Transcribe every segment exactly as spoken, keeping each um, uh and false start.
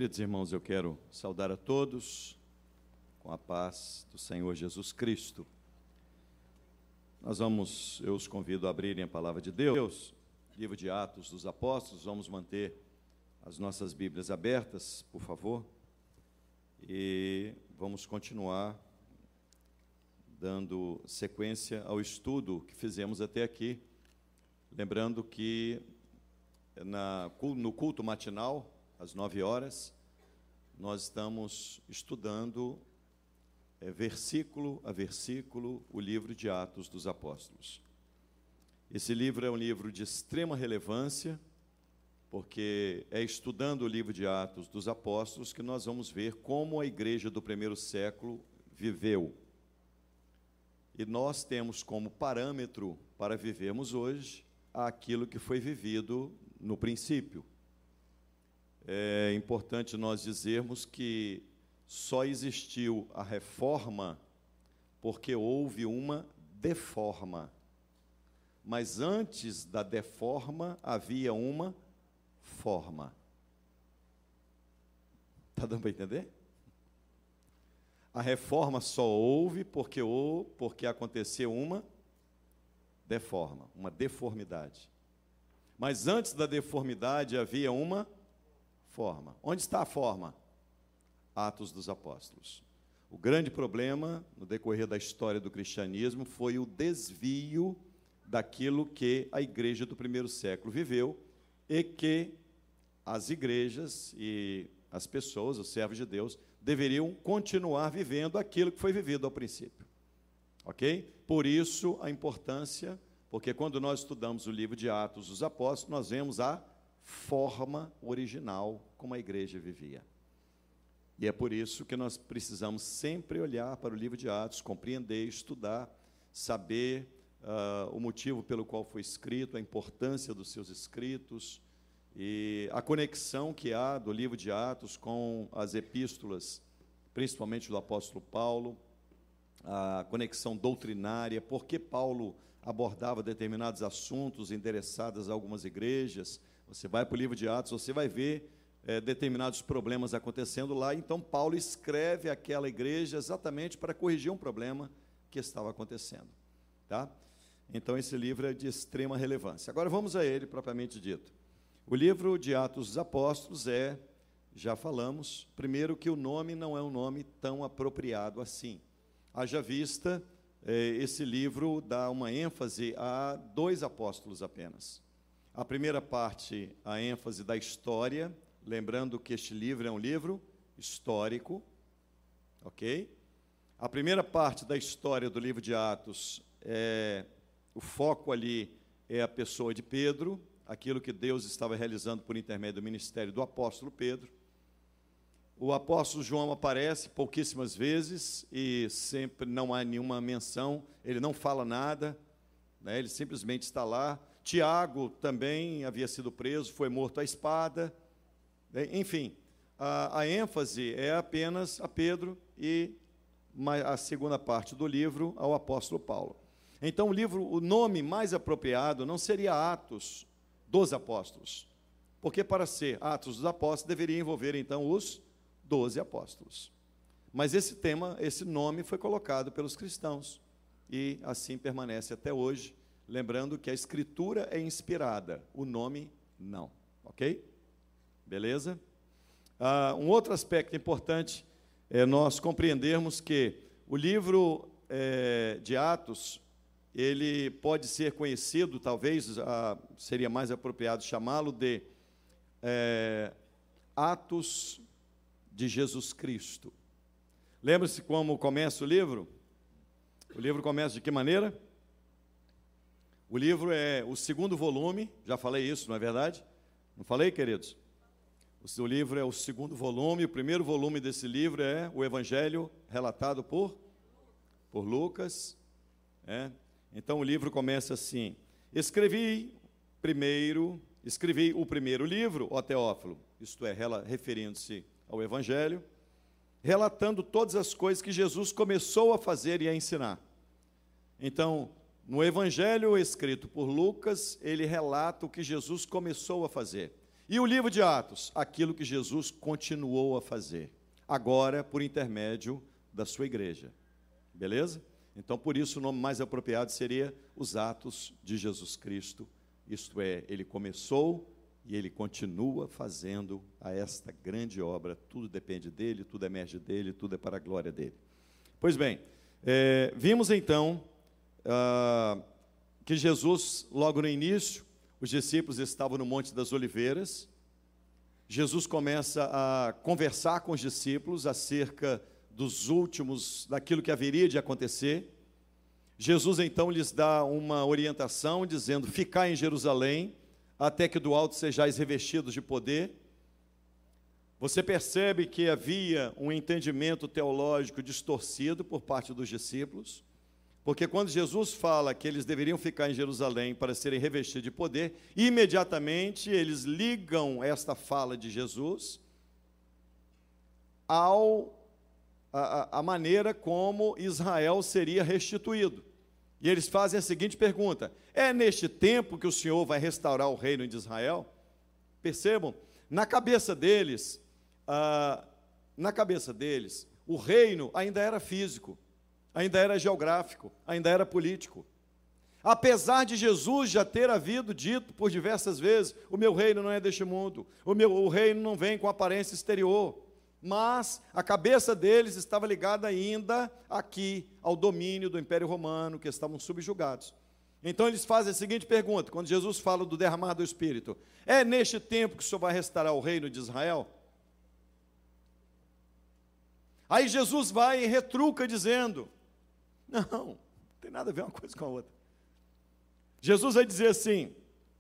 Queridos irmãos, eu quero saudar a todos com a paz do Senhor Jesus Cristo. Nós vamos, eu os convido a abrirem a palavra de Deus, livro de Atos dos Apóstolos. Vamos manter as nossas Bíblias abertas, por favor, e vamos continuar dando sequência ao estudo que fizemos até aqui. Lembrando que na, no culto matinal, às nove horas, nós estamos estudando é, versículo a versículo o livro de Atos dos Apóstolos. Esse livro é um livro de extrema relevância, porque é estudando o livro de Atos dos Apóstolos que nós vamos ver como a igreja do primeiro século viveu. E nós temos como parâmetro para vivermos hoje aquilo que foi vivido no princípio. É importante nós dizermos que só existiu a reforma porque houve uma deforma. Mas antes da deforma havia uma forma. Está dando para entender? A reforma só houve porque, ou, porque aconteceu uma deforma, uma deformidade. Mas antes da deformidade havia uma forma. Onde está a forma? Atos dos Apóstolos. O grande problema no decorrer da história do cristianismo foi o desvio daquilo que a igreja do primeiro século viveu e que as igrejas e as pessoas, os servos de Deus, deveriam continuar vivendo aquilo que foi vivido ao princípio. Ok? Por isso a importância, porque quando nós estudamos o livro de Atos dos Apóstolos, nós vemos a forma original como a igreja vivia. E é por isso que nós precisamos sempre olhar para o livro de Atos, compreender, estudar, saber uh, o motivo pelo qual foi escrito, a importância dos seus escritos e a conexão que há do livro de Atos com as epístolas, principalmente do apóstolo Paulo, a conexão doutrinária, por que Paulo abordava determinados assuntos endereçados a algumas igrejas. Você vai para o livro de Atos, você vai ver é, determinados problemas acontecendo lá. Então, Paulo escreve aquela igreja exatamente para corrigir um problema que estava acontecendo. Tá? Então, esse livro é de extrema relevância. Agora, vamos a ele, propriamente dito. O livro de Atos dos Apóstolos é, já falamos, primeiro que o nome não é um nome tão apropriado assim. Haja vista, é, esse livro dá uma ênfase a dois apóstolos apenas. A primeira parte, a ênfase da história, lembrando que este livro é um livro histórico, ok? A primeira parte da história do livro de Atos, é, o foco ali é a pessoa de Pedro, aquilo que Deus estava realizando por intermédio do ministério do apóstolo Pedro. O apóstolo João aparece pouquíssimas vezes e sempre não há nenhuma menção, ele não fala nada, né, ele simplesmente está lá. Tiago também havia sido preso, foi morto à espada. Enfim, a, a ênfase é apenas a Pedro e a segunda parte do livro ao apóstolo Paulo. Então, o livro, o nome mais apropriado não seria Atos dos Apóstolos, porque para ser Atos dos Apóstolos deveria envolver então os doze apóstolos. Mas esse tema, esse nome foi colocado pelos cristãos e assim permanece até hoje. Lembrando que a escritura é inspirada, o nome não, ok? Beleza? Ah, um outro aspecto importante é nós compreendermos que o livro é, de Atos, ele pode ser conhecido, talvez ah, seria mais apropriado chamá-lo de é, Atos de Jesus Cristo. Lembra-se como começa o livro? O livro começa de que maneira? O livro é o segundo volume, já falei isso, não é verdade? Não falei, queridos? O seu livro é o segundo volume, o primeiro volume desse livro é o Evangelho relatado por, por Lucas. É. Então o livro começa assim: escrevi primeiro, escrevi o primeiro livro, ó Teófilo, isto é, referindo-se ao Evangelho, relatando todas as coisas que Jesus começou a fazer e a ensinar. Então, no Evangelho escrito por Lucas, ele relata o que Jesus começou a fazer. E o livro de Atos, aquilo que Jesus continuou a fazer, agora por intermédio da sua igreja. Beleza? Então, por isso, o nome mais apropriado seria os Atos de Jesus Cristo, isto é, ele começou e ele continua fazendo a esta grande obra, tudo depende dele, tudo emerge dele, tudo é para a glória dele. Pois bem, é, vimos então ah, que Jesus, logo no início, os discípulos estavam no Monte das Oliveiras, Jesus começa a conversar com os discípulos acerca dos últimos, daquilo que haveria de acontecer. Jesus então lhes dá uma orientação, dizendo, ficai em Jerusalém, até que do alto sejais revestidos de poder. Você percebe que havia um entendimento teológico distorcido por parte dos discípulos, porque quando Jesus fala que eles deveriam ficar em Jerusalém para serem revestidos de poder, imediatamente eles ligam esta fala de Jesus ao A, a maneira como Israel seria restituído. E eles fazem a seguinte pergunta: é neste tempo que o Senhor vai restaurar o reino de Israel? Percebam, na cabeça deles, ah, na cabeça deles, o reino ainda era físico, ainda era geográfico, ainda era político. Apesar de Jesus já ter havido dito por diversas vezes, o meu reino não é deste mundo, o meu o reino não vem com aparência exterior. Mas a cabeça deles estava ligada ainda aqui ao domínio do Império Romano, que estavam subjugados. Então eles fazem a seguinte pergunta, quando Jesus fala do derramar do Espírito: é neste tempo que o Senhor vai restaurar o reino de Israel? Aí Jesus vai e retruca dizendo, não, não tem nada a ver uma coisa com a outra. Jesus vai dizer assim,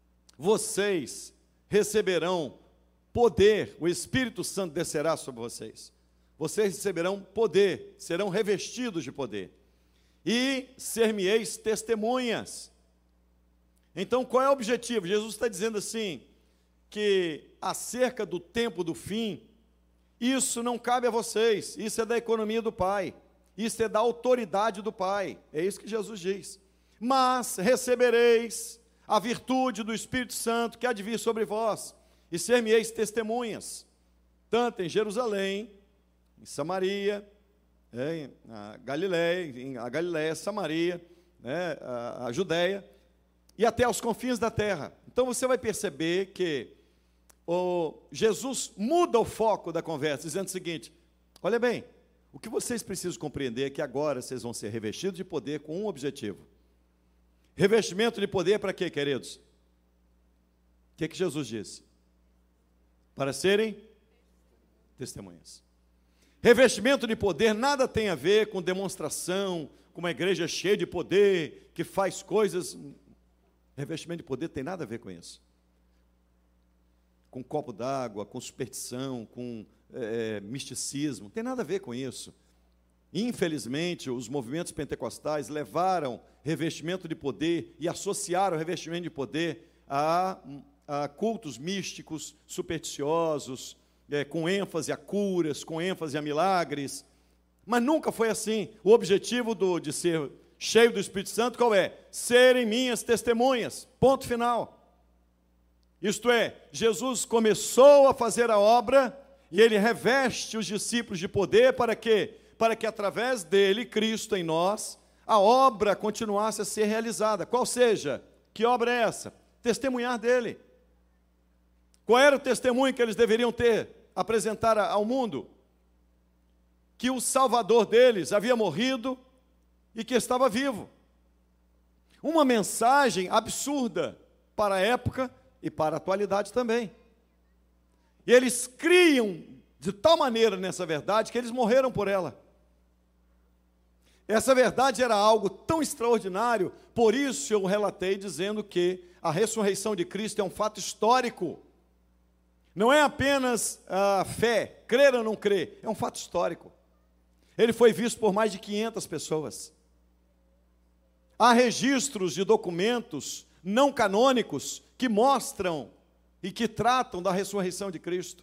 vocês receberão poder, o Espírito Santo descerá sobre vocês. Vocês receberão poder, serão revestidos de poder. E ser-me-eis testemunhas. Então, qual é o objetivo? Jesus está dizendo assim, que acerca do tempo do fim, isso não cabe a vocês, isso é da economia do Pai, isso é da autoridade do Pai, é isso que Jesus diz. Mas recebereis a virtude do Espírito Santo que há de vir sobre vós, e ser-me-eis testemunhas, tanto em Jerusalém, em Samaria, é, em a Galiléia, em a Galiléia, Samaria, né, a, a Judéia, e até aos confins da terra. Então você vai perceber que o Jesus muda o foco da conversa, dizendo o seguinte, olha bem, o que vocês precisam compreender é que agora vocês vão ser revestidos de poder com um objetivo. Revestimento de poder para quê, queridos? O que, que Jesus disse? Para serem testemunhas. Revestimento de poder nada tem a ver com demonstração, com uma igreja cheia de poder, que faz coisas. Revestimento de poder tem nada a ver com isso. Com copo d'água, com superstição, com é, misticismo, não tem nada a ver com isso. Infelizmente, os movimentos pentecostais levaram revestimento de poder e associaram revestimento de poder a... a cultos místicos, supersticiosos, é, com ênfase a curas, com ênfase a milagres, mas nunca foi assim. O objetivo do, de ser cheio do Espírito Santo, qual é? Serem minhas testemunhas, ponto final. Isto é, Jesus começou a fazer a obra, e ele reveste os discípulos de poder, para quê? Para que através dele, Cristo em nós, a obra continuasse a ser realizada. Qual seja? Que obra é essa? Testemunhar dele. Qual era o testemunho que eles deveriam ter, apresentar ao mundo? Que o Salvador deles havia morrido e que estava vivo. Uma mensagem absurda para a época e para a atualidade também. E eles criam de tal maneira nessa verdade que eles morreram por ela. Essa verdade era algo tão extraordinário, por isso eu relatei dizendo que a ressurreição de Cristo é um fato histórico. Não é apenas a fé, crer ou não crer, é um fato histórico. Ele foi visto por mais de quinhentas pessoas. Há registros de documentos não canônicos que mostram e que tratam da ressurreição de Cristo.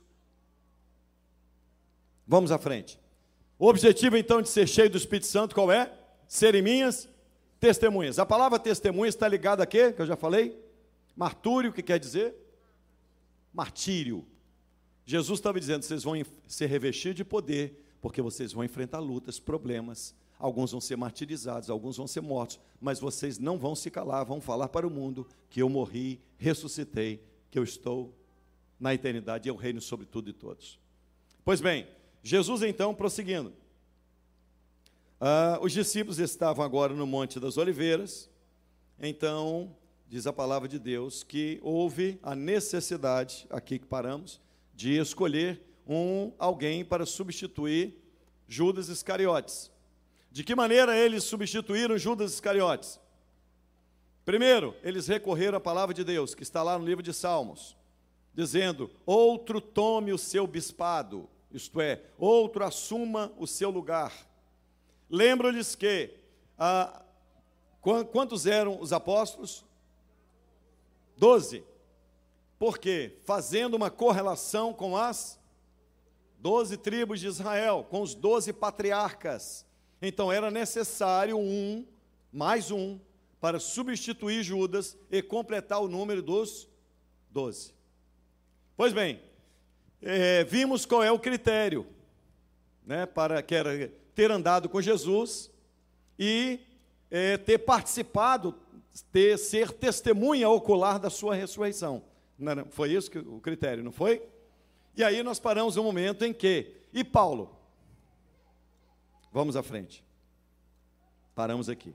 Vamos à frente. O objetivo, então, de ser cheio do Espírito Santo, qual é? Serem minhas testemunhas. A palavra testemunha está ligada a quê? Que eu já falei? Martúrio, o que quer dizer? martírio. Jesus estava dizendo, vocês vão ser revestidos de poder, porque vocês vão enfrentar lutas, problemas, alguns vão ser martirizados, alguns vão ser mortos, mas vocês não vão se calar, vão falar para o mundo que eu morri, ressuscitei, que eu estou na eternidade e eu reino sobre tudo e todos. Pois bem, Jesus então, prosseguindo, ah, os discípulos estavam agora no Monte das Oliveiras, então, diz a palavra de Deus, que houve a necessidade, aqui que paramos, de escolher um, alguém para substituir Judas Iscariotes. De que maneira eles substituíram Judas Iscariotes? Primeiro, eles recorreram à palavra de Deus, que está lá no livro de Salmos, dizendo, outro tome o seu bispado, isto é, outro assuma o seu lugar. Lembro-lhes que, ah, quantos eram os apóstolos? Doze. Por quê? Fazendo uma correlação com as doze tribos de Israel, com os doze patriarcas. Então era necessário um, mais um, para substituir Judas e completar o número dos doze. Pois bem, é, vimos qual é o critério, né, para que era ter andado com Jesus e é, ter participado, ter, ser testemunha ocular da sua ressurreição. Não, foi isso que o critério, não foi? E aí nós paramos um momento em que, e Paulo? Vamos à frente. Paramos aqui.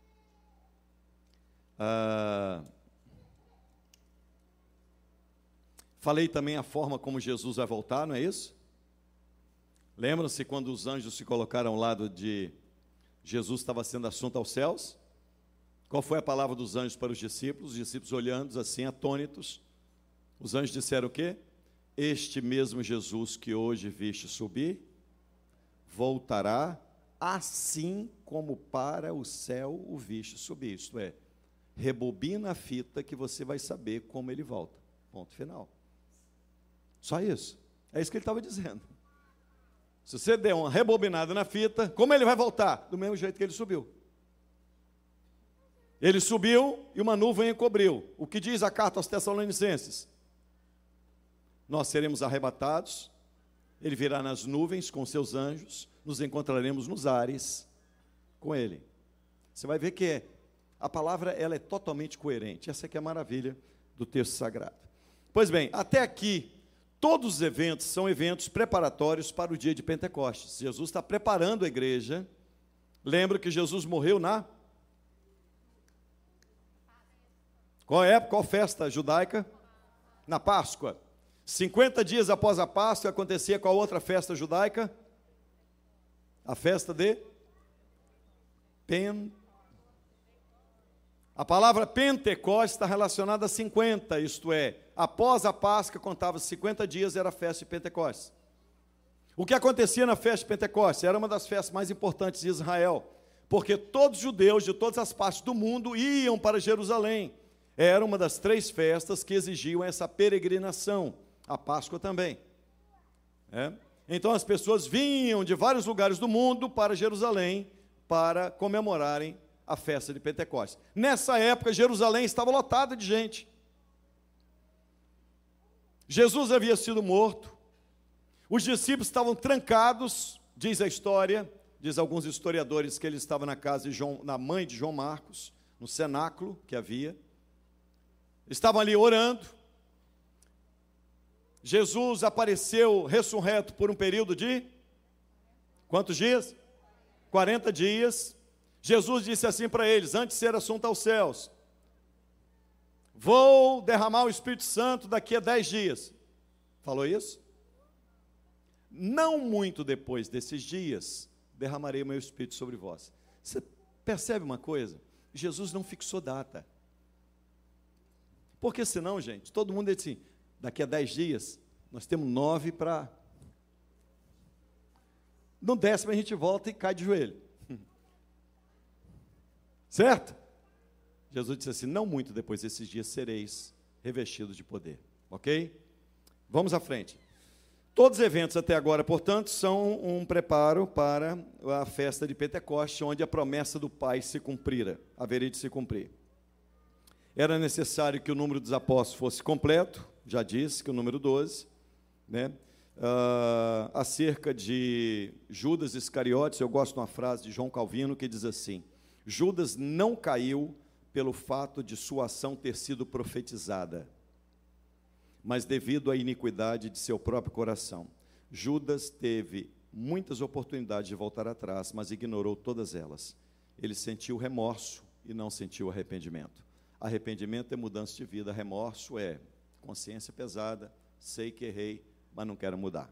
Ah, falei também a forma como Jesus vai voltar, não é isso? Lembram-se quando os anjos se colocaram ao lado de Jesus, estava sendo assunto aos céus? Qual foi a palavra dos anjos para os discípulos? Os discípulos olhando assim, atônitos. Os anjos disseram o quê? Este mesmo Jesus que hoje viste subir, voltará assim como para o céu o viste subir. Isto é, rebobina a fita que você vai saber como ele volta. Ponto final. Só isso. É isso que ele estava dizendo. Se você der uma rebobinada na fita, como ele vai voltar? Do mesmo jeito que ele subiu. Ele subiu e uma nuvem encobriu. O que diz a carta aos Tessalonicenses? Nós seremos arrebatados, ele virá nas nuvens com seus anjos, nos encontraremos nos ares com ele. Você vai ver que é, a palavra ela é totalmente coerente. Essa aqui é a maravilha do texto sagrado. Pois bem, até aqui, todos os eventos são eventos preparatórios para o dia de Pentecostes. Jesus está preparando a igreja. Lembra que Jesus morreu na... Qual época, qual festa judaica? Na Páscoa. cinquenta dias após a Páscoa, acontecia qual outra festa judaica? A festa de Pen... A palavra Pentecostes está relacionada a cinquenta, isto é, após a Páscoa, contava cinquenta dias, era a festa de Pentecostes. O que acontecia na festa de Pentecostes? Era uma das festas mais importantes de Israel, porque todos os judeus de todas as partes do mundo iam para Jerusalém. Era uma das três festas que exigiam essa peregrinação, a Páscoa também. É? Então as pessoas vinham de vários lugares do mundo para Jerusalém para comemorarem a festa de Pentecostes. Nessa época, Jerusalém estava lotada de gente. Jesus havia sido morto, os discípulos estavam trancados, diz a história, diz alguns historiadores que ele estava na casa de João, na mãe de João Marcos, no cenáculo que havia, estavam ali orando. Jesus apareceu ressurreto por um período de quantos dias? quarenta dias. Jesus disse assim para eles, antes de ser assunto aos céus, vou derramar o Espírito Santo daqui a dez dias. Falou isso? Não muito depois desses dias, derramarei o meu Espírito sobre vós. Você percebe uma coisa? Jesus não fixou data. Porque senão, gente, todo mundo diz assim, daqui a dez dias, nós temos nove para... No décimo a gente volta e cai de joelho. Certo? Jesus disse assim, não muito depois desses dias sereis revestidos de poder. Ok? Vamos à frente. Todos os eventos até agora, portanto, são um preparo para a festa de Pentecostes, onde a promessa do Pai se cumprira, haveria de se cumprir. Era necessário que o número dos apóstolos fosse completo, já disse que o número doze, né? Uh, acerca de Judas Iscariotes, eu gosto de uma frase de João Calvino que diz assim: Judas não caiu pelo fato de sua ação ter sido profetizada, mas devido à iniquidade de seu próprio coração. Judas teve muitas oportunidades de voltar atrás, mas ignorou todas elas. Ele sentiu remorso e não sentiu arrependimento. Arrependimento é mudança de vida, remorso é consciência pesada, sei que errei, mas não quero mudar.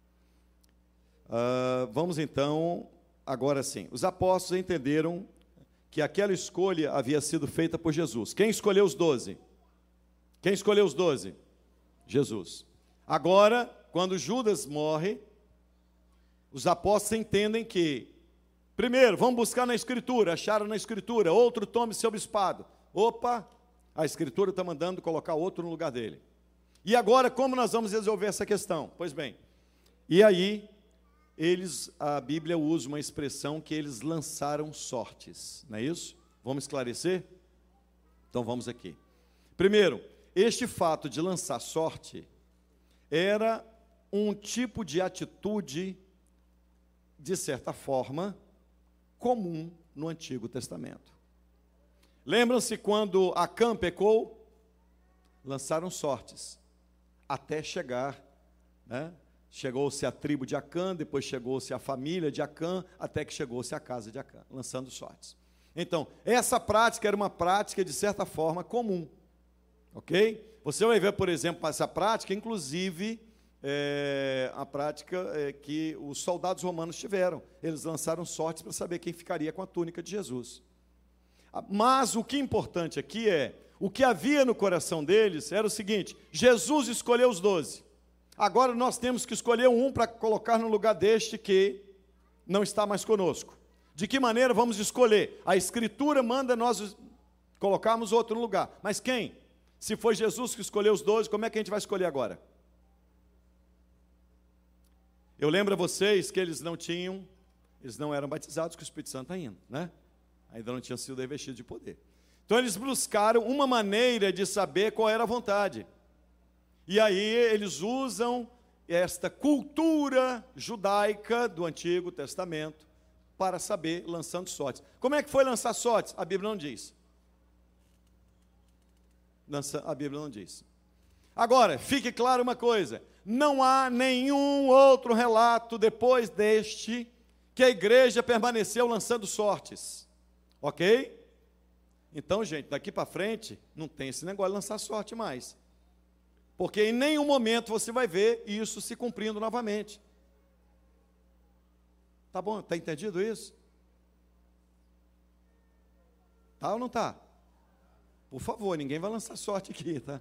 Uh, vamos então, agora sim. Os apóstolos entenderam que aquela escolha havia sido feita por Jesus. Quem escolheu os doze? Quem escolheu os doze? Jesus. Agora, quando Judas morre, os apóstolos entendem que, primeiro, vamos buscar na Escritura, acharam na Escritura, outro tome seu bispado. Opa, a Escritura está mandando colocar outro no lugar dele. E agora, como nós vamos resolver essa questão? Pois bem, e aí, eles, a Bíblia usa uma expressão que eles lançaram sortes, não é isso? Vamos esclarecer? Então vamos aqui. Primeiro, este fato de lançar sorte era um tipo de atitude, de certa forma, comum no Antigo Testamento. Lembram-se quando Acã pecou? Lançaram sortes, até chegar, né? Chegou-se a tribo de Acã, depois chegou-se a família de Acã, até que chegou-se a casa de Acã, lançando sortes. Então, essa prática era uma prática, de certa forma, comum, ok? Você vai ver, por exemplo, essa prática, inclusive, é, a prática é, que os soldados romanos tiveram. Eles lançaram sortes para saber quem ficaria com a túnica de Jesus. Mas o que é importante aqui é, o que havia no coração deles era o seguinte: Jesus escolheu os doze. Agora nós temos que escolher um para colocar no lugar deste que não está mais conosco. De que maneira vamos escolher? A Escritura manda nós colocarmos outro no lugar. Mas quem? Se foi Jesus que escolheu os doze, como é que a gente vai escolher agora? Eu lembro a vocês que eles não tinham, eles não eram batizados com o Espírito Santo ainda, né? Ainda não tinham sido revestidos de poder. Então eles buscaram uma maneira de saber qual era a vontade. E aí eles usam esta cultura judaica do Antigo Testamento para saber, lançando sortes. Como é que foi lançar sortes? A Bíblia não diz. Lança, a Bíblia não diz. Agora, fique claro uma coisa: não há nenhum outro relato depois deste que a igreja permaneceu lançando sortes. Ok? Então, gente, daqui para frente não tem esse negócio de lançar sorte mais. Porque em nenhum momento você vai ver isso se cumprindo novamente. Tá bom? Está entendido isso? Tá ou não tá? Por favor, ninguém vai lançar sorte aqui, tá?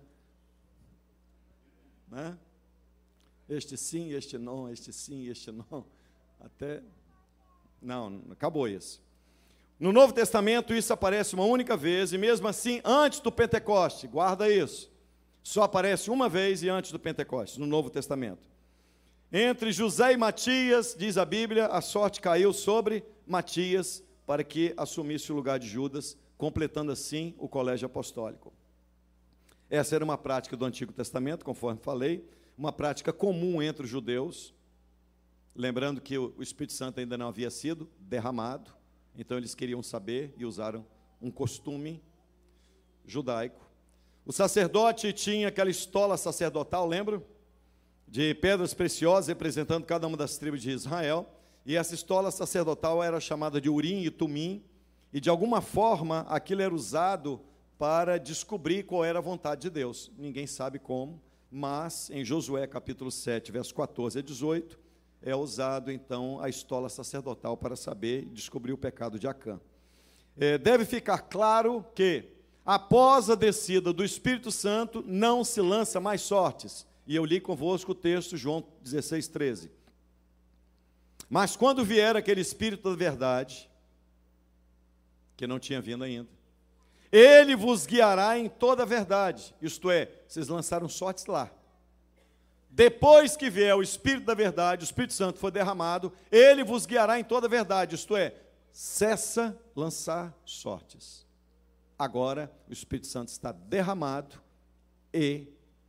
Né? Este sim, este não, este sim, este não. Até... Não, acabou isso. No Novo Testamento isso aparece uma única vez, e mesmo assim, antes do Pentecoste, guarda isso. Só aparece uma vez e antes do Pentecostes, no Novo Testamento. Entre José e Matias, diz a Bíblia, a sorte caiu sobre Matias para que assumisse o lugar de Judas, completando assim o colégio apostólico. Essa era uma prática do Antigo Testamento, conforme falei, uma prática comum entre os judeus, lembrando que o Espírito Santo ainda não havia sido derramado, então eles queriam saber e usaram um costume judaico. O sacerdote tinha aquela estola sacerdotal, lembram? De pedras preciosas, representando cada uma das tribos de Israel. E essa estola sacerdotal era chamada de Urim e Tumim. E de alguma forma, aquilo era usado para descobrir qual era a vontade de Deus. Ninguém sabe como, mas em Josué capítulo sete, verso quatorze a dezoito, é usado então a estola sacerdotal para saber e descobrir o pecado de Acã. É, deve ficar claro que, após a descida do Espírito Santo, não se lança mais sortes. E eu li convosco o texto, João dezesseis, treze. Mas quando vier aquele Espírito da verdade, que não tinha vindo ainda, ele vos guiará em toda a verdade. Isto é, vocês lançaram sortes lá. Depois que vier o Espírito da verdade, o Espírito Santo for derramado, ele vos guiará em toda a verdade. Isto é, cessa lançar sortes. Agora o Espírito Santo está derramado e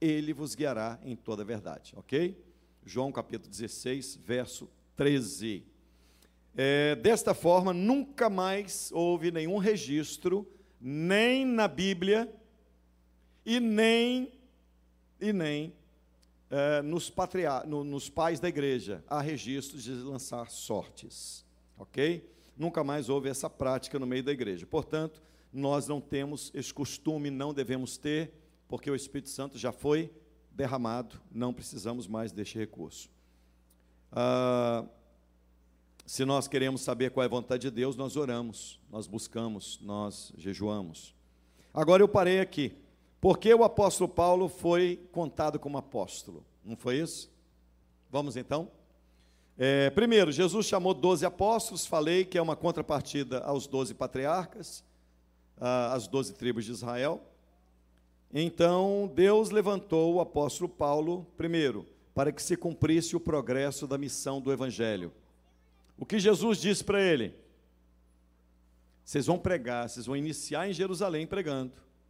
ele vos guiará em toda a verdade, ok? João capítulo dezesseis, verso treze. É, desta forma, nunca mais houve nenhum registro, nem na Bíblia, e nem, e nem é, nos, patriar, no, nos pais da igreja, há registros de lançar sortes, ok? Nunca mais houve essa prática no meio da igreja. Portanto, nós não temos esse costume, não devemos ter, porque o Espírito Santo já foi derramado, não precisamos mais deste recurso. Ah, se nós queremos saber qual é a vontade de Deus, nós oramos, nós buscamos, nós jejuamos. Agora eu parei aqui. Por que o apóstolo Paulo foi contado como apóstolo? Não foi isso? Vamos então? É, primeiro, Jesus chamou doze apóstolos, falei que é uma contrapartida aos doze patriarcas, às doze tribos de Israel. Então, Deus levantou o apóstolo Paulo, primeiro, para que se cumprisse o progresso da missão do Evangelho. O que Jesus disse para ele? Vocês vão pregar, vocês vão iniciar em Jerusalém pregando.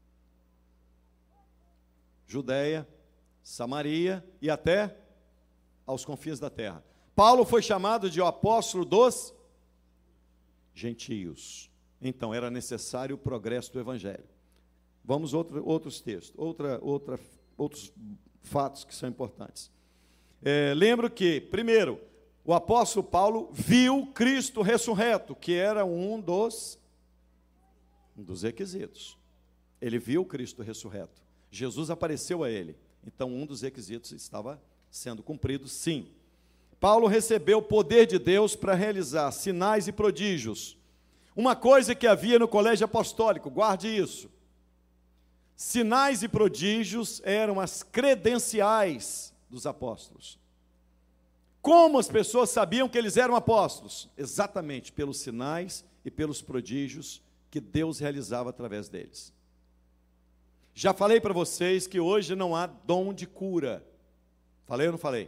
Judéia, Samaria e até aos confins da terra. Paulo foi chamado de o apóstolo dos gentios. Então, era necessário o progresso do Evangelho. Vamos outro, outros textos, outra, outra, outros fatos que são importantes. É, lembro que, primeiro, o apóstolo Paulo viu Cristo ressurreto, que era um dos, um dos requisitos. Ele viu Cristo ressurreto. Jesus apareceu a ele. Então, um dos requisitos estava sendo cumprido, sim. Paulo recebeu o poder de Deus para realizar sinais e prodígios. Uma coisa que havia no colégio apostólico, guarde isso. Sinais e prodígios eram as credenciais dos apóstolos. Como as pessoas sabiam que eles eram apóstolos? Exatamente pelos sinais e pelos prodígios que Deus realizava através deles. Já falei para vocês que hoje não há dom de cura. Falei ou não falei?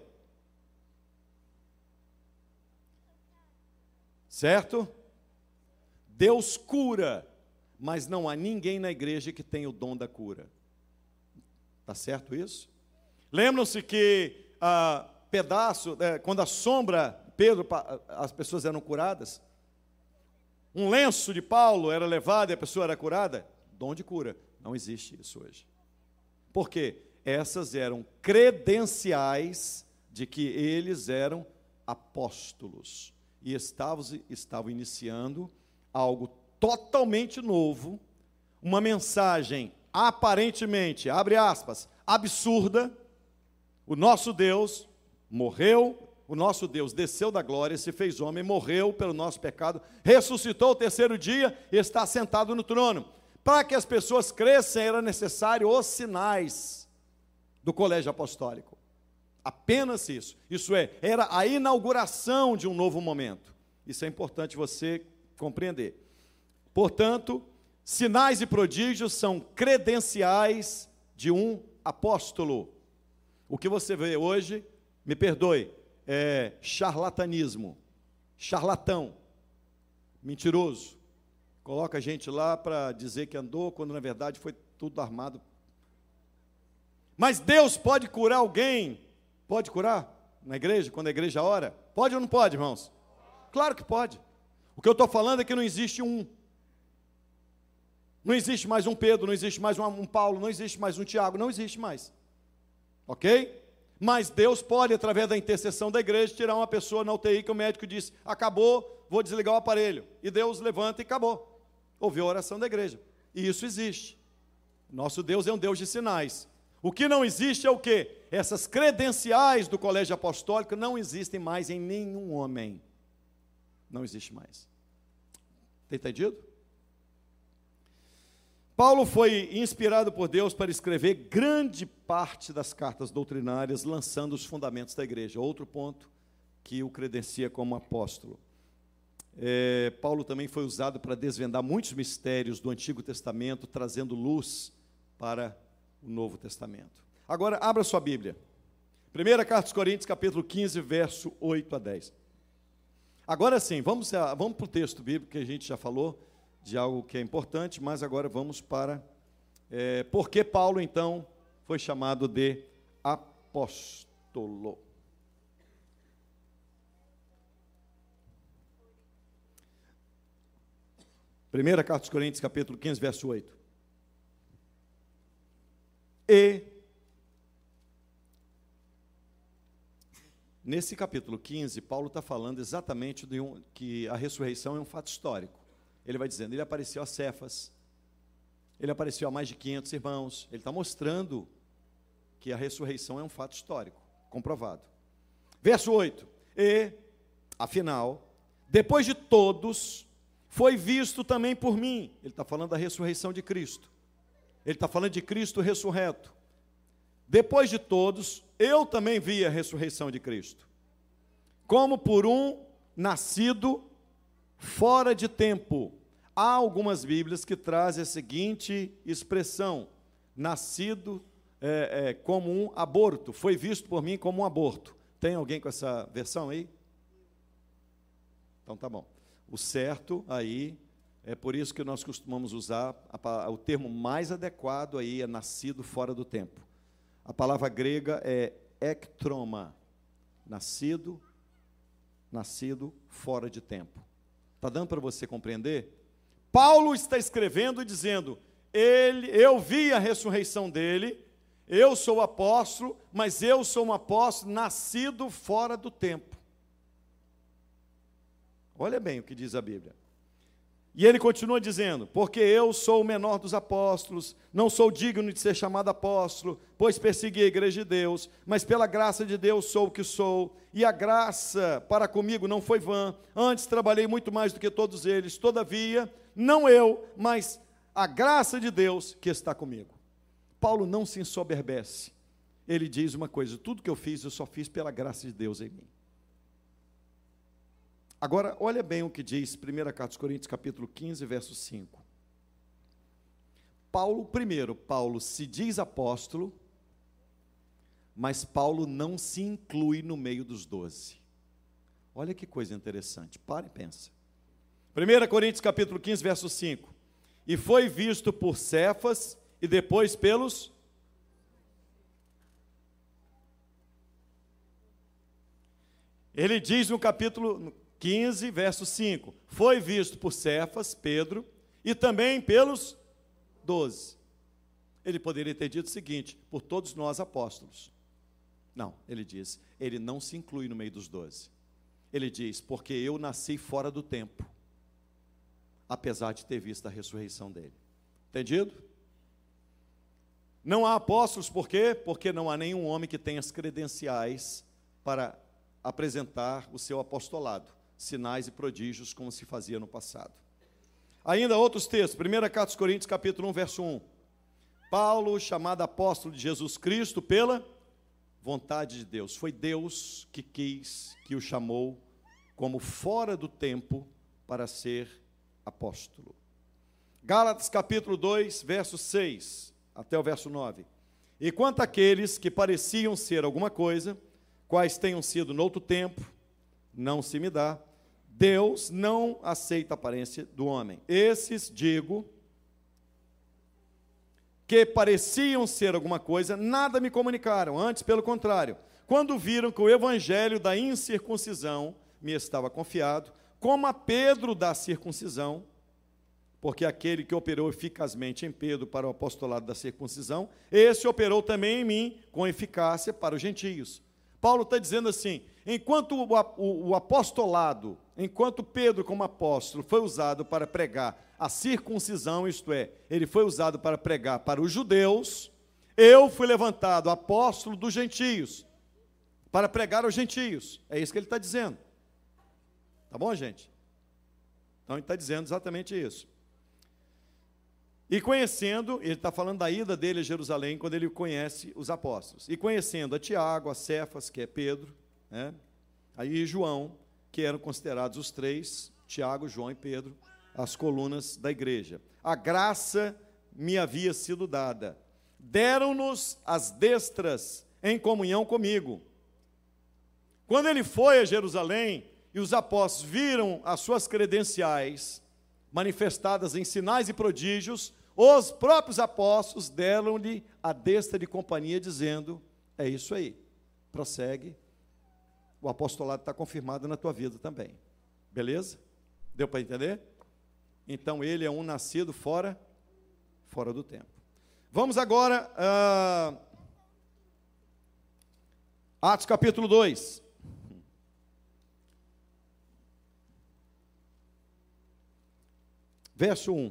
Certo? Deus cura, mas não há ninguém na igreja que tenha o dom da cura. Está certo isso? Lembram-se que ah, pedaço, é, quando a sombra, Pedro, as pessoas eram curadas? Um lenço de Paulo era levado e a pessoa era curada? Dom de cura. Não existe isso hoje. Por quê? Essas eram credenciais de que eles eram apóstolos. E estavam, estavam iniciando algo totalmente novo, uma mensagem aparentemente, abre aspas, absurda. O nosso Deus morreu, o nosso Deus desceu da glória, se fez homem, morreu pelo nosso pecado, ressuscitou o terceiro dia e está sentado no trono. Para que as pessoas cresçam, era necessário os sinais do colégio apostólico. Apenas isso. Isso é, era a inauguração de um novo momento. Isso é importante você compreender. Portanto, sinais e prodígios são credenciais de um apóstolo. O que você vê hoje, me perdoe, é charlatanismo, charlatão, mentiroso. Coloca a gente lá para dizer que andou, quando na verdade foi tudo armado. Mas Deus pode curar alguém? Pode curar na igreja, quando a igreja ora? Pode ou não pode, irmãos? Claro que pode. O que eu estou falando é que não existe um. Não existe mais um Pedro, não existe mais um Paulo, não existe mais um Tiago, não existe mais. Ok? Mas Deus pode, através da intercessão da igreja, tirar uma pessoa na U T I que o médico disse, acabou, vou desligar o aparelho. E Deus levanta e acabou. Ouviu a oração da igreja. E isso existe. Nosso Deus é um Deus de sinais. O que não existe é o quê? Essas credenciais do colégio apostólico não existem mais em nenhum homem. Não existe mais. Tem entendido? Paulo foi inspirado por Deus para escrever grande parte das cartas doutrinárias, lançando os fundamentos da igreja. Outro ponto que o credencia como apóstolo. É, Paulo também foi usado para desvendar muitos mistérios do Antigo Testamento, trazendo luz para o Novo Testamento. Agora, abra sua Bíblia. Primeira Carta aos Coríntios, capítulo quinze, verso oito a dez. Agora sim, vamos, vamos para o texto bíblico, que a gente já falou de algo que é importante, mas agora vamos para... É, por que Paulo, então, foi chamado de apóstolo. Primeira carta aos Coríntios, capítulo quinze, verso oito. E, nesse capítulo quinze, Paulo está falando exatamente de um, que a ressurreição é um fato histórico. Ele vai dizendo, ele apareceu a Cefas, ele apareceu a mais de quinhentos irmãos, ele está mostrando que a ressurreição é um fato histórico, comprovado. Verso oito, e, afinal, depois de todos, foi visto também por mim. Ele está falando da ressurreição de Cristo. Ele está falando de Cristo ressurreto. Depois de todos, eu também vi a ressurreição de Cristo. Como por um nascido fora de tempo. Há algumas Bíblias que trazem a seguinte expressão: nascido é, é, como um aborto. Foi visto por mim como um aborto. Tem alguém com essa versão aí? Então tá bom. O certo aí, é por isso que nós costumamos usar, a, o termo mais adequado aí é nascido fora do tempo. A palavra grega é ektroma, nascido, nascido fora de tempo. Está dando para você compreender? Paulo está escrevendo e dizendo, ele, eu vi a ressurreição dele, eu sou apóstolo, mas eu sou um apóstolo nascido fora do tempo. Olha bem o que diz a Bíblia. E ele continua dizendo, porque eu sou o menor dos apóstolos, não sou digno de ser chamado apóstolo, pois persegui a igreja de Deus, mas pela graça de Deus sou o que sou, e a graça para comigo não foi vã, antes trabalhei muito mais do que todos eles, todavia, não eu, mas a graça de Deus que está comigo. Paulo não se ensoberbece, ele diz uma coisa, tudo que eu fiz, eu só fiz pela graça de Deus em mim. Agora, olha bem o que diz primeira carta aos Coríntios, capítulo quinze, verso cinco. Paulo, primeiro, Paulo se diz apóstolo, mas Paulo não se inclui no meio dos doze. Olha que coisa interessante, para e pensa. primeira Coríntios, capítulo quinze, verso cinco. E foi visto por Cefas e depois pelos... Ele diz no capítulo quinze, verso cinco, foi visto por Cefas, Pedro, e também pelos doze. Ele poderia ter dito o seguinte, por todos nós apóstolos. Não, ele diz, ele não se inclui no meio dos doze. Ele diz, porque eu nasci fora do tempo, apesar de ter visto a ressurreição dele. Entendido? Não há apóstolos, por quê? Porque não há nenhum homem que tenha as credenciais para apresentar o seu apostolado. Sinais e prodígios, como se fazia no passado. Ainda outros textos, primeira carta aos Coríntios, capítulo um, verso um. Paulo, chamado apóstolo de Jesus Cristo, pela vontade de Deus. Foi Deus que quis, que o chamou como fora do tempo para ser apóstolo. Gálatas, capítulo dois, verso seis, até o verso nove. E quanto àqueles que pareciam ser alguma coisa, quais tenham sido noutro tempo, não se me dá, Deus não aceita a aparência do homem. Esses, digo, que pareciam ser alguma coisa, nada me comunicaram, antes pelo contrário, quando viram que o evangelho da incircuncisão me estava confiado, como a Pedro da circuncisão, porque aquele que operou eficazmente em Pedro para o apostolado da circuncisão, esse operou também em mim com eficácia para os gentios. Paulo está dizendo assim, enquanto o, o, o apostolado, enquanto Pedro como apóstolo foi usado para pregar a circuncisão, isto é, ele foi usado para pregar para os judeus, eu fui levantado apóstolo dos gentios, para pregar aos gentios, é isso que ele está dizendo, tá bom, gente? Então ele está dizendo exatamente isso. E conhecendo, ele está falando da ida dele a Jerusalém, quando ele conhece os apóstolos. E conhecendo a Tiago, a Cefas, que é Pedro, né? Aí João, que eram considerados os três, Tiago, João e Pedro, as colunas da igreja. A graça me havia sido dada. Deram-nos as destras em comunhão comigo. Quando ele foi a Jerusalém, e os apóstolos viram as suas credenciais manifestadas em sinais e prodígios, os próprios apóstolos deram-lhe a destra de companhia, dizendo, é isso aí, prossegue, o apostolado está confirmado na tua vida também, beleza? Deu para entender? Então ele é um nascido fora, fora do tempo. Vamos agora a Atos capítulo dois. Verso um.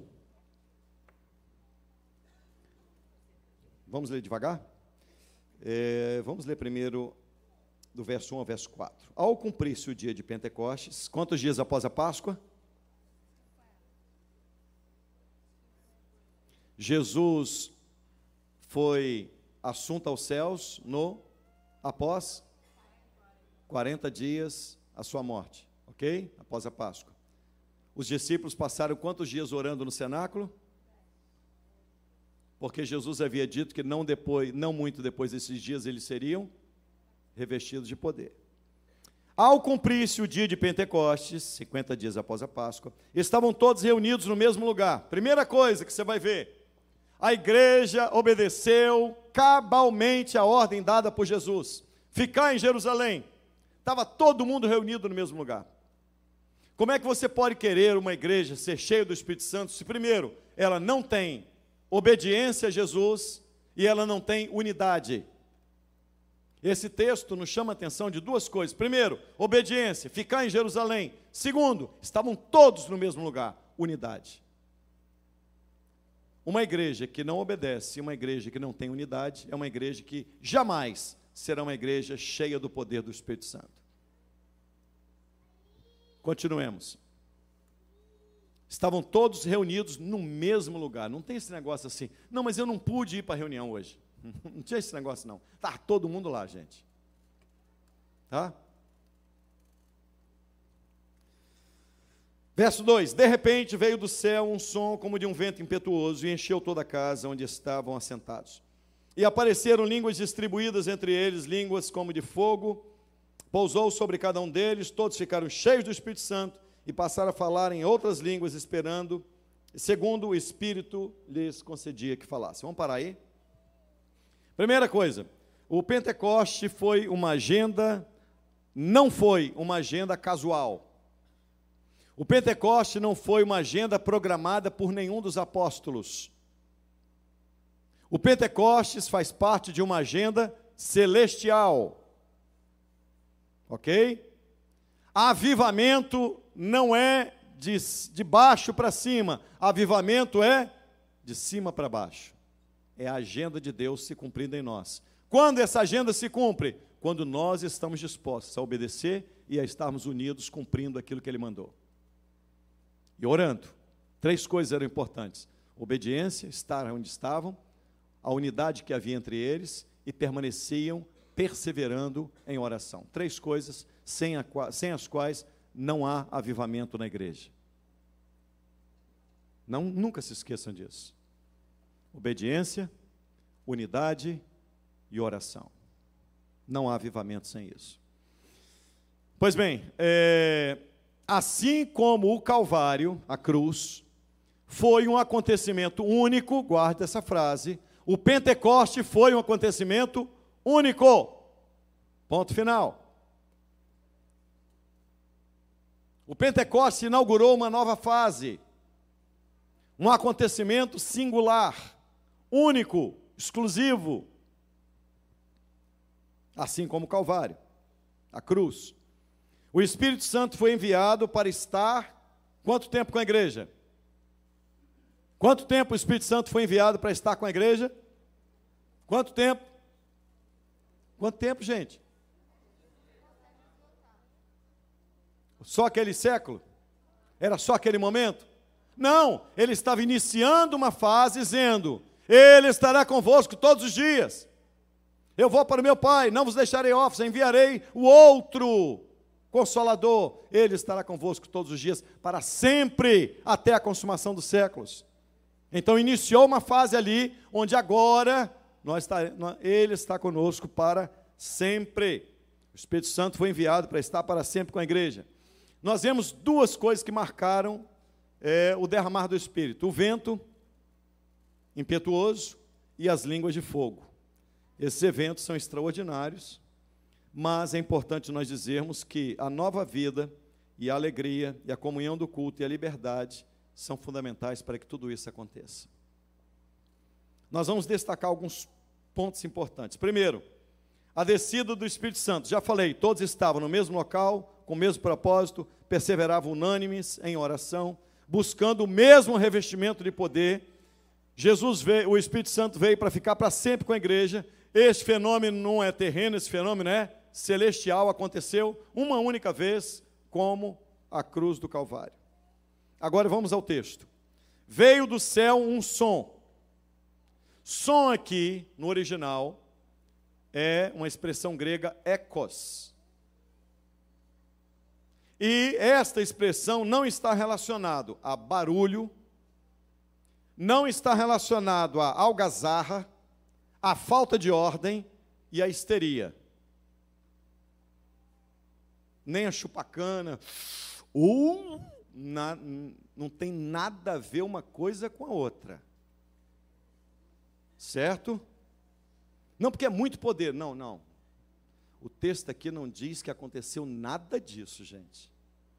Vamos ler devagar? É, vamos ler primeiro do verso um ao verso quatro. Ao cumprir-se o dia de Pentecostes, quantos dias após a Páscoa? Jesus foi assunto aos céus no após quarenta dias a sua morte, ok? Após a Páscoa. Os discípulos passaram quantos dias orando no cenáculo? Porque Jesus havia dito que não, depois, não muito depois desses dias eles seriam revestidos de poder. Ao cumprir-se o dia de Pentecostes, cinquenta dias após a Páscoa, estavam todos reunidos no mesmo lugar. Primeira coisa que você vai ver, a igreja obedeceu cabalmente a ordem dada por Jesus. Ficar em Jerusalém. Estava todo mundo reunido no mesmo lugar. Como é que você pode querer uma igreja ser cheia do Espírito Santo se, primeiro, ela não tem obediência a Jesus e ela não tem unidade? Esse texto nos chama a atenção de duas coisas. Primeiro, obediência, ficar em Jerusalém. Segundo, estavam todos no mesmo lugar, unidade. Uma igreja que não obedece, uma igreja que não tem unidade, é uma igreja que jamais será uma igreja cheia do poder do Espírito Santo. Continuemos. Estavam todos reunidos no mesmo lugar. Não tem esse negócio assim, não, mas eu não pude ir para a reunião hoje. Não tinha esse negócio não. Está todo mundo lá, gente. Tá? Verso dois, de repente veio do céu um som como de um vento impetuoso e encheu toda a casa onde estavam assentados. E apareceram línguas distribuídas entre eles, línguas como de fogo, pousou sobre cada um deles, todos ficaram cheios do Espírito Santo e passaram a falar em outras línguas, esperando, segundo o Espírito lhes concedia que falassem. Vamos parar aí? Primeira coisa, o Pentecoste foi uma agenda, não foi uma agenda casual. O Pentecoste não foi uma agenda programada por nenhum dos apóstolos. O Pentecostes faz parte de uma agenda celestial. Ok? Avivamento não é de, de baixo para cima. Avivamento é de cima para baixo. É a agenda de Deus se cumprindo em nós. Quando essa agenda se cumpre? Quando nós estamos dispostos a obedecer e a estarmos unidos cumprindo aquilo que Ele mandou. E orando. Três coisas eram importantes. Obediência, estar onde estavam, a unidade que havia entre eles e permaneciam perseverando em oração. Três coisas sem, a, sem as quais não há avivamento na igreja. Não, nunca se esqueçam disso. Obediência, unidade e oração. Não há avivamento sem isso. Pois bem, é, assim como o Calvário, a cruz, foi um acontecimento único, guarde essa frase, o Pentecoste foi um acontecimento único. Ponto final. O Pentecoste inaugurou uma nova fase, um acontecimento singular, único, exclusivo, assim como o Calvário, a cruz. O Espírito Santo foi enviado para estar quanto tempo com a igreja? Quanto tempo o Espírito Santo foi enviado para estar com a igreja? Quanto tempo? Quanto tempo, gente? Só aquele século? Era só aquele momento? Não, ele estava iniciando uma fase dizendo, Ele estará convosco todos os dias. Eu vou para o meu Pai, não vos deixarei órfãos, enviarei o outro Consolador. Ele estará convosco todos os dias, para sempre, até a consumação dos séculos. Então iniciou uma fase ali, onde agora nós está, nós, Ele está conosco para sempre. O Espírito Santo foi enviado para estar para sempre com a igreja. Nós vemos duas coisas que marcaram é, o derramar do Espírito: o vento impetuoso e as línguas de fogo. Esses eventos são extraordinários, mas é importante nós dizermos que a nova vida e a alegria e a comunhão do culto e a liberdade são fundamentais para que tudo isso aconteça. Nós vamos destacar alguns pontos importantes. Primeiro, a descida do Espírito Santo. Já falei, todos estavam no mesmo local, com o mesmo propósito, perseveravam unânimes em oração, buscando o mesmo revestimento de poder. Jesus veio, o Espírito Santo veio para ficar para sempre com a igreja. Este fenômeno não é terreno, esse fenômeno é celestial, aconteceu uma única vez, como a cruz do Calvário. Agora vamos ao texto. Veio do céu um som. Som aqui, no original, é uma expressão grega ekos. E esta expressão não está relacionado a barulho, não está relacionado a algazarra, a falta de ordem e a histeria. Nem a chupacana. Uh, na, não tem nada a ver uma coisa com a outra. Certo? Não porque é muito poder. Não, não. O texto aqui não diz que aconteceu nada disso, gente.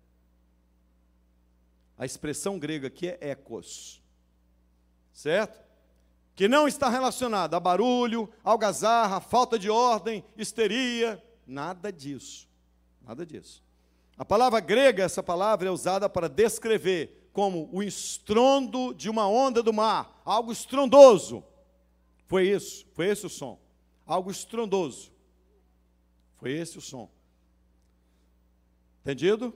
A expressão grega aqui é ekos. Certo? Que não está relacionado a barulho, algazarra, falta de ordem, histeria, nada disso. Nada disso. A palavra grega, essa palavra é usada para descrever como o estrondo de uma onda do mar, algo estrondoso. Foi isso, foi esse o som. Algo estrondoso. Foi esse o som. Entendido?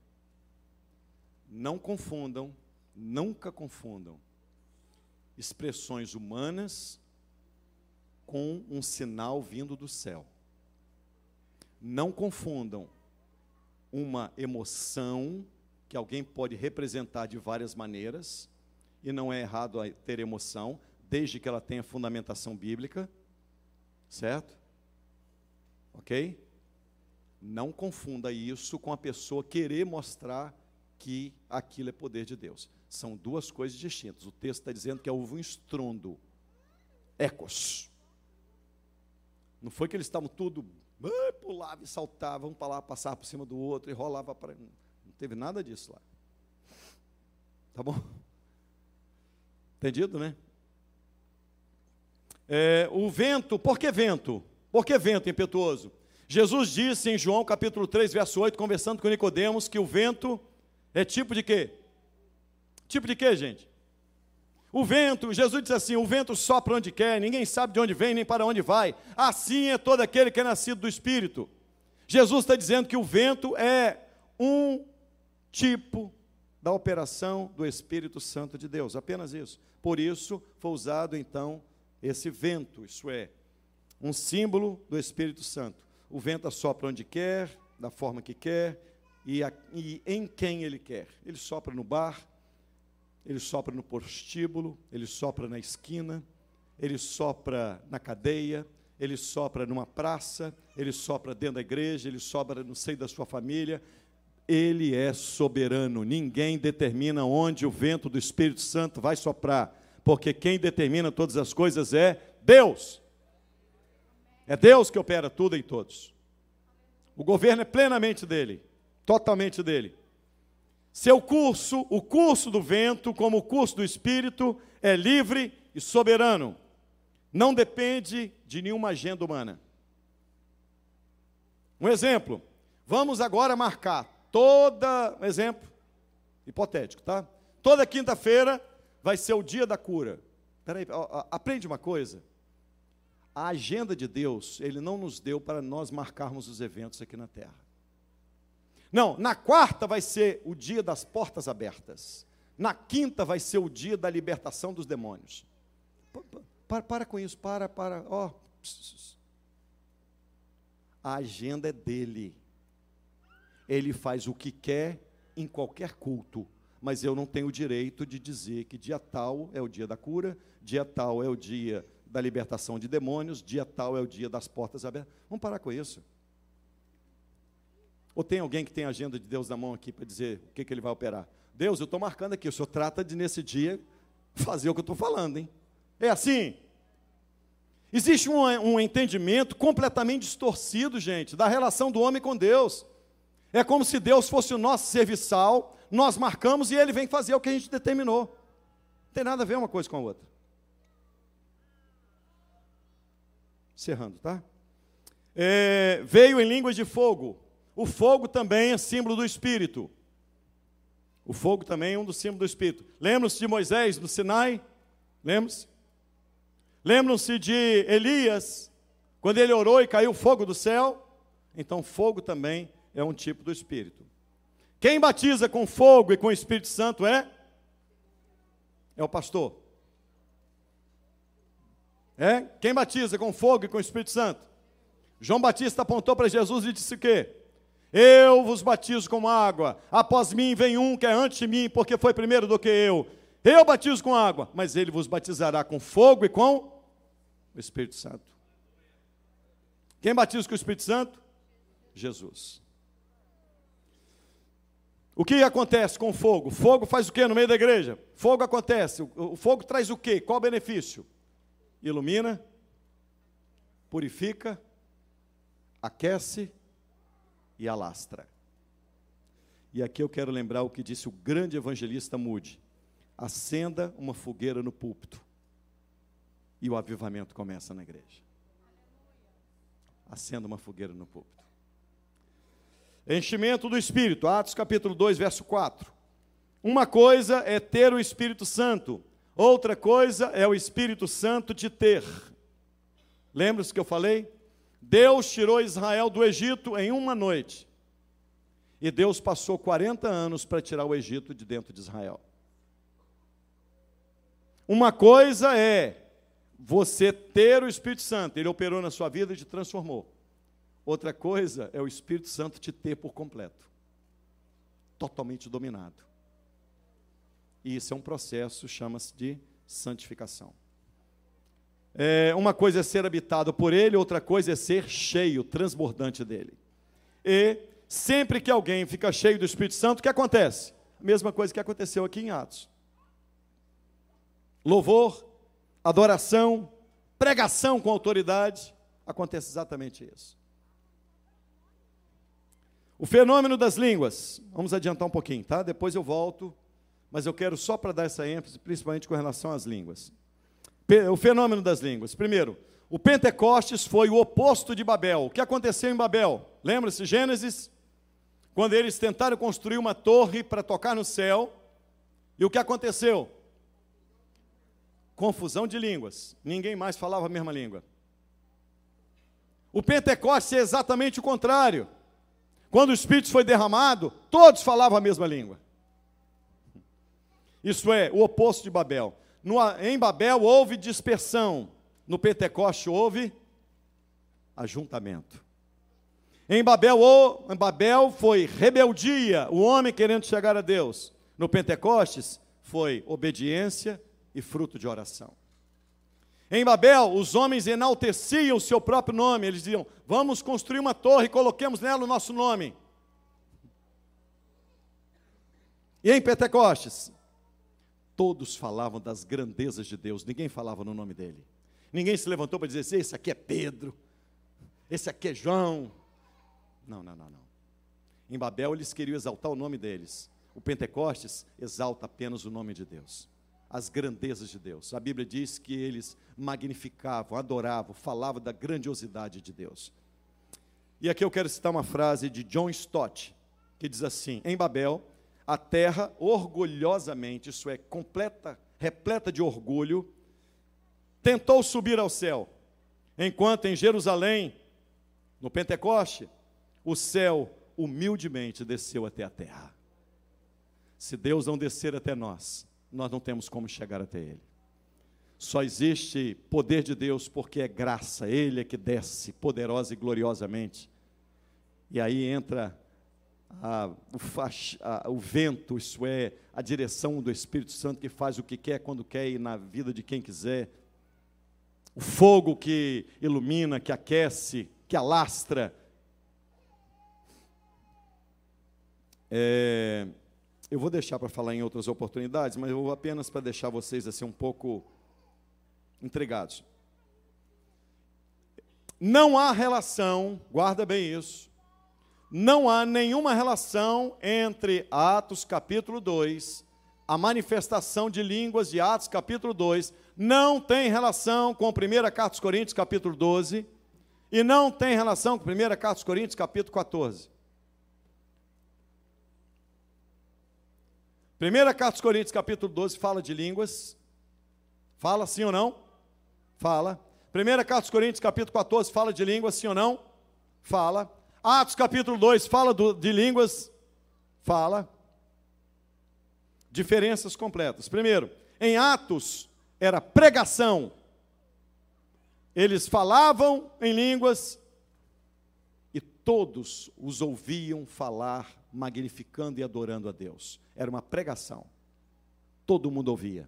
Não confundam, nunca confundam expressões humanas com um sinal vindo do céu. Não confundam uma emoção que alguém pode representar de várias maneiras, e não é errado ter emoção, desde que ela tenha fundamentação bíblica, certo? Ok? Não confunda isso com a pessoa querer mostrar que aquilo é poder de Deus. São duas coisas distintas. O texto está dizendo que houve um estrondo, ecos. Não foi que eles estavam tudo, ah, pulavam e saltavam, um para lá, passava por cima do outro e rolava para... Não teve nada disso lá. Tá bom? Entendido, né? É, o vento, por que vento? Por que vento impetuoso? Jesus disse em João capítulo três, verso oito, conversando com Nicodemos, que o vento é tipo de quê? Tipo de quê, gente? O vento, Jesus disse assim, o vento sopra onde quer, ninguém sabe de onde vem nem para onde vai. Assim é todo aquele que é nascido do Espírito. Jesus está dizendo que o vento é um tipo da operação do Espírito Santo de Deus, apenas isso. Por isso foi usado então esse vento, isso é, um símbolo do Espírito Santo. O vento sopra onde quer, da forma que quer, e, a, e em quem ele quer. Ele sopra no bar, ele sopra no prostíbulo, ele sopra na esquina, ele sopra na cadeia, ele sopra numa praça, ele sopra dentro da igreja, ele sopra no seio da sua família. Ele é soberano, ninguém determina onde o vento do Espírito Santo vai soprar, porque quem determina todas as coisas é Deus. É Deus que opera tudo em todos. O governo é plenamente dele, totalmente dele. Seu curso, o curso do vento, como o curso do Espírito, é livre e soberano. Não depende de nenhuma agenda humana. Um exemplo, vamos agora marcar toda, um exemplo hipotético, tá? Toda quinta-feira vai ser o dia da cura. Espera aí, aprende uma coisa. A agenda de Deus, Ele não nos deu para nós marcarmos os eventos aqui na terra. Não, na quarta vai ser o dia das portas abertas. Na quinta vai ser o dia da libertação dos demônios. Para, para com isso, para, para. Ó. A agenda é dele. Ele faz o que quer em qualquer culto. Mas eu não tenho o direito de dizer que dia tal é o dia da cura, dia tal é o dia da libertação de demônios, dia tal é o dia das portas abertas. Vamos parar com isso. Ou tem alguém que tem a agenda de Deus na mão aqui para dizer o que, que ele vai operar? Deus, eu estou marcando aqui, o senhor trata de nesse dia fazer o que eu estou falando, hein? É assim? Existe um, um entendimento completamente distorcido, gente, da relação do homem com Deus. É como se Deus fosse o nosso serviçal, nós marcamos e Ele vem fazer o que a gente determinou. Não tem nada a ver uma coisa com a outra. Encerrando, tá? É, veio em línguas de fogo. O fogo também é símbolo do Espírito. O fogo também é um dos símbolos do Espírito. Lembram-se de Moisés no Sinai? Lembram-se? Lembram-se de Elias, quando ele orou e caiu fogo do céu? Então, fogo também é um tipo do Espírito. Quem batiza com fogo e com o Espírito Santo é? É o pastor. É? Quem batiza com fogo e com o Espírito Santo? João Batista apontou para Jesus e disse o quê? Eu vos batizo com água, após mim vem um que é antes de mim, porque foi primeiro do que eu. Eu batizo com água, mas ele vos batizará com fogo e com o Espírito Santo. Quem batiza com o Espírito Santo? Jesus. O que acontece com o fogo? Fogo faz o quê no meio da igreja? Fogo acontece. O, o fogo traz o quê? Qual o benefício? Ilumina, purifica, aquece e alastra. E aqui eu quero lembrar o que disse o grande evangelista Moody: acenda uma fogueira no púlpito e o avivamento começa na igreja. Acenda uma fogueira no púlpito. Enchimento do Espírito, Atos capítulo dois, verso quatro. Uma coisa é ter o Espírito Santo, outra coisa é o Espírito Santo te ter. Lembra-se que eu falei? Deus tirou Israel do Egito em uma noite. E Deus passou quarenta anos para tirar o Egito de dentro de Israel. Uma coisa é você ter o Espírito Santo, ele operou na sua vida e te transformou. Outra coisa é o Espírito Santo te ter por completo, totalmente dominado. E isso é um processo, chama-se de santificação. É, uma coisa é ser habitado por ele, outra coisa é ser cheio, transbordante dele. E sempre que alguém fica cheio do Espírito Santo, o que acontece? A mesma coisa que aconteceu aqui em Atos. Louvor, adoração, pregação com autoridade, acontece exatamente isso. O fenômeno das línguas, vamos adiantar um pouquinho, tá? Depois eu volto, mas eu quero só para dar essa ênfase, principalmente com relação às línguas. O fenômeno das línguas. Primeiro, o Pentecostes foi o oposto de Babel. O que aconteceu em Babel? Lembra-se, Gênesis? Quando eles tentaram construir uma torre para tocar no céu, e o que aconteceu? Confusão de línguas. Ninguém mais falava a mesma língua. O Pentecostes é exatamente o contrário. Quando o Espírito foi derramado, todos falavam a mesma língua. Isso é, o oposto de Babel. No, em Babel houve dispersão, no Pentecoste houve ajuntamento. Em Babel, em Babel foi rebeldia, o homem querendo chegar a Deus. No Pentecostes foi obediência e fruto de oração. Em Babel, os homens enalteciam o seu próprio nome, eles diziam, vamos construir uma torre e coloquemos nela o nosso nome. E em Pentecostes, todos falavam das grandezas de Deus, ninguém falava no nome dele. Ninguém se levantou para dizer assim, esse aqui é Pedro, esse aqui é João. Não, não, não, não. Em Babel eles queriam exaltar o nome deles. O Pentecostes exalta apenas o nome de Deus, as grandezas de Deus. A Bíblia diz que eles magnificavam, adoravam, falavam da grandiosidade de Deus. E aqui eu quero citar uma frase de John Stott, que diz assim, em Babel, a terra orgulhosamente, isso é, completa, repleta de orgulho, tentou subir ao céu, enquanto em Jerusalém, no Pentecoste, o céu humildemente desceu até a terra. Se Deus não descer até nós, nós não temos como chegar até Ele. Só existe poder de Deus porque é graça, Ele é que desce poderosa e gloriosamente. E aí entra a, o, fach, a, o vento, isso é, a direção do Espírito Santo que faz o que quer, quando quer e na vida de quem quiser. O fogo que ilumina, que aquece, que alastra. É... Eu vou deixar para falar em outras oportunidades, mas eu vou apenas para deixar vocês assim um pouco intrigados. Não há relação, guarda bem isso, não há nenhuma relação entre Atos capítulo dois, a manifestação de línguas de Atos capítulo dois, não tem relação com primeira Carta aos Coríntios capítulo doze, e não tem relação com primeira Carta aos Coríntios capítulo quatorze. primeira Carta aos Coríntios capítulo doze fala de línguas, fala sim ou não? Fala. primeira Carta aos Coríntios capítulo quatorze fala de línguas, sim ou não? Fala. Atos capítulo dois fala do, de línguas, fala. Diferenças completas. Primeiro, em Atos era pregação. Eles falavam em línguas e todos os ouviam falar, magnificando e adorando a Deus. Era uma pregação. Todo mundo ouvia.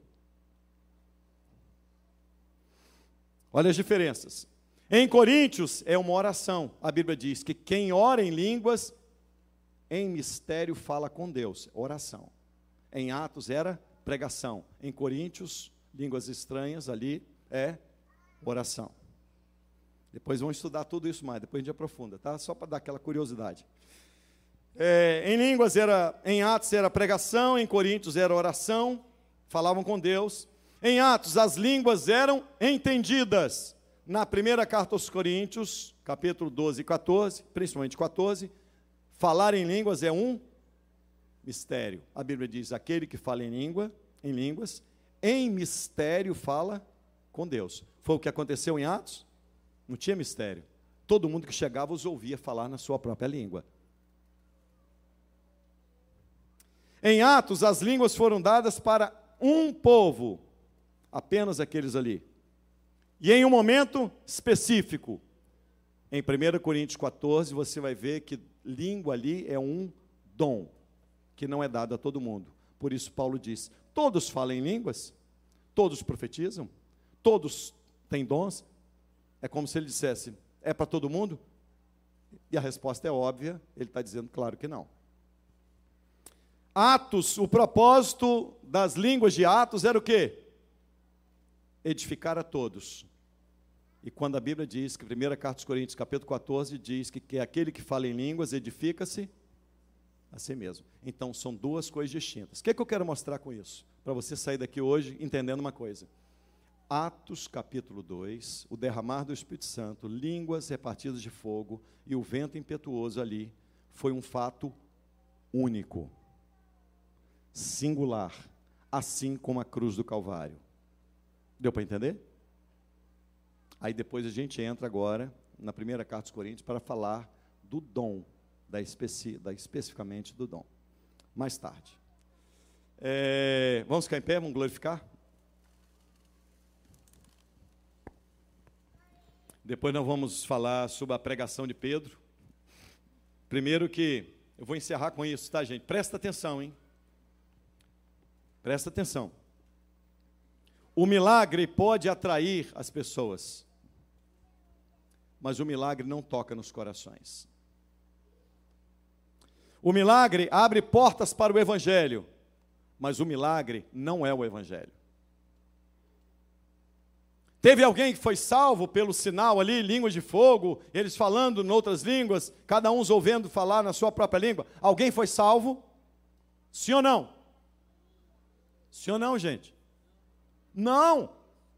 Olha as diferenças. Em Coríntios é uma oração. A Bíblia diz que quem ora em línguas, em mistério fala com Deus. Oração. Em Atos era pregação. Em Coríntios, línguas estranhas, ali é oração. Depois vamos estudar tudo isso mais, depois a gente aprofunda, tá? Só para dar aquela curiosidade. É, em línguas era, em Atos era pregação, em Coríntios era oração, falavam com Deus. Em Atos as línguas eram entendidas. Na primeira carta aos Coríntios, capítulo doze e quatorze, principalmente quatorze, falar em línguas é um mistério. A Bíblia diz, aquele que fala em língua, em línguas, em mistério fala com Deus. Foi o que aconteceu em Atos? Não tinha mistério. Todo mundo que chegava os ouvia falar na sua própria língua. Em Atos, as línguas foram dadas para um povo, apenas aqueles ali. E em um momento específico, em primeira Coríntios quatorze, você vai ver que língua ali é um dom, que não é dado a todo mundo. Por isso Paulo diz, todos falam em línguas, todos profetizam, todos têm dons. É como se ele dissesse, é para todo mundo? E a resposta é óbvia, ele está dizendo, claro que não. Atos, o propósito das línguas de Atos era o quê? Edificar a todos. E quando a Bíblia diz que, primeira Carta aos Coríntios, capítulo quatorze, diz que, que aquele que fala em línguas edifica-se a si mesmo. Então, são duas coisas distintas. O que, é que eu quero mostrar com isso? Para você sair daqui hoje entendendo uma coisa. Atos, capítulo dois, o derramar do Espírito Santo, línguas repartidas de fogo e o vento impetuoso ali, foi um fato único, singular, assim como a cruz do Calvário. Deu para entender? Aí depois a gente entra agora na primeira carta aos Coríntios para falar do dom, da, especi, da especificamente do dom. Mais tarde. É, vamos ficar em pé, vamos glorificar? Depois nós vamos falar sobre a pregação de Pedro. Primeiro que, eu vou encerrar com isso, tá, gente? Presta atenção, hein? Presta atenção. O milagre pode atrair as pessoas, mas o milagre não toca nos corações. O milagre abre portas para o Evangelho, mas o milagre não é o Evangelho. Teve alguém que foi salvo pelo sinal ali, línguas de fogo, eles falando em outras línguas, cada um ouvendo falar na sua própria língua. Alguém foi salvo? Sim ou não? Sim ou não, gente? Não.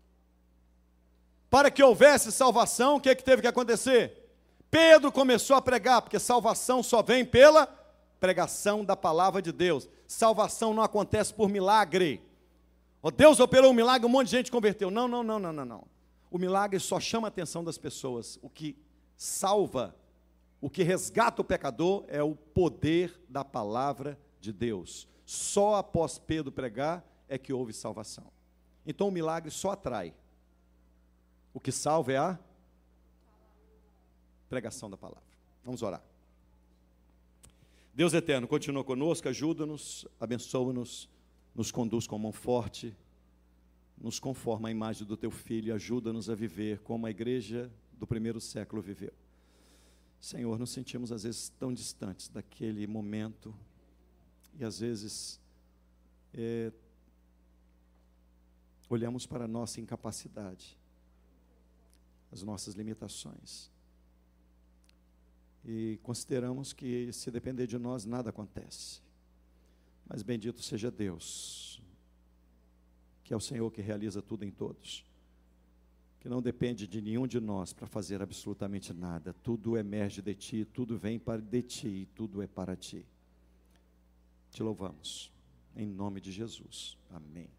Para que houvesse salvação, o que, é que teve que acontecer? Pedro começou a pregar, porque salvação só vem pela pregação da palavra de Deus. Salvação não acontece por milagre. Oh, Deus operou um milagre, um monte de gente converteu. Não, não, não, não, não, não. O milagre só chama a atenção das pessoas. O que salva, o que resgata o pecador é o poder da palavra de Deus. Só após Pedro pregar é que houve salvação. Então o milagre só atrai. O que salva é a pregação da palavra. Vamos orar. Deus eterno, continua conosco, ajuda-nos, abençoa-nos, nos conduz com mão forte, nos conforma à imagem do teu Filho e ajuda-nos a viver como a igreja do primeiro século viveu. Senhor, nos sentimos às vezes tão distantes daquele momento e às vezes é, olhamos para a nossa incapacidade, as nossas limitações, e consideramos que se depender de nós nada acontece. Mas bendito seja Deus, que é o Senhor que realiza tudo em todos, que não depende de nenhum de nós para fazer absolutamente nada. Tudo emerge de Ti, tudo vem para de Ti, tudo é para Ti. Te louvamos, em nome de Jesus, amém.